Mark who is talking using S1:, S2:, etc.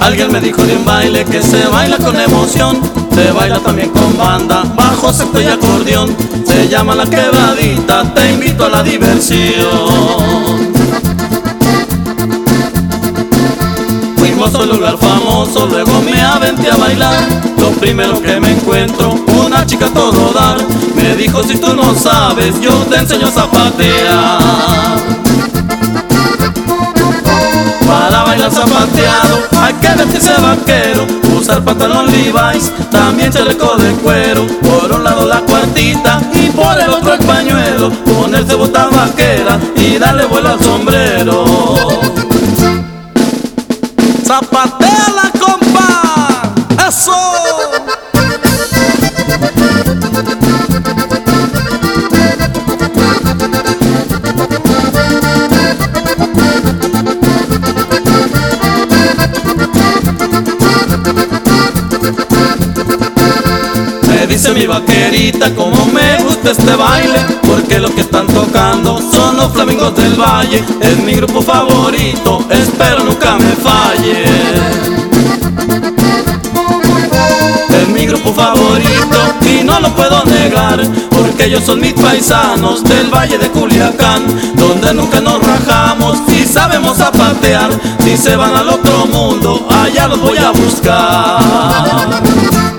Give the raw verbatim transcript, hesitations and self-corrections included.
S1: Alguien me dijo de un baile que se baila con emoción, se baila también con banda, bajo, sexto y acordeón. Se llama la quebradita, te invito a la diversión. Fuimos a un lugar famoso, luego me aventé a bailar. Lo primero que me encuentro, una chica a todo dar. Me dijo, si tú no sabes, yo te enseño a zapatear. Para bailar zapateado hay que vestirse vaquero, usar pantalón Levi's, también chaleco de cuero. Por un lado la cuartita y por el otro el pañuelo, ponerse bota vaquera y darle vuelo al sombrero. ¡Zapateala, compa! ¡Eso! Dice mi vaquerita como me gusta este baile, porque lo que están tocando son los Flamingos del Valle. Es mi grupo favorito, espero nunca me falle. Es mi grupo favorito y no lo puedo negar, porque ellos son mis paisanos del Valle de Culiacán, donde nunca nos rajamos y sabemos zapatear. Si se van al otro mundo, allá los voy a buscar.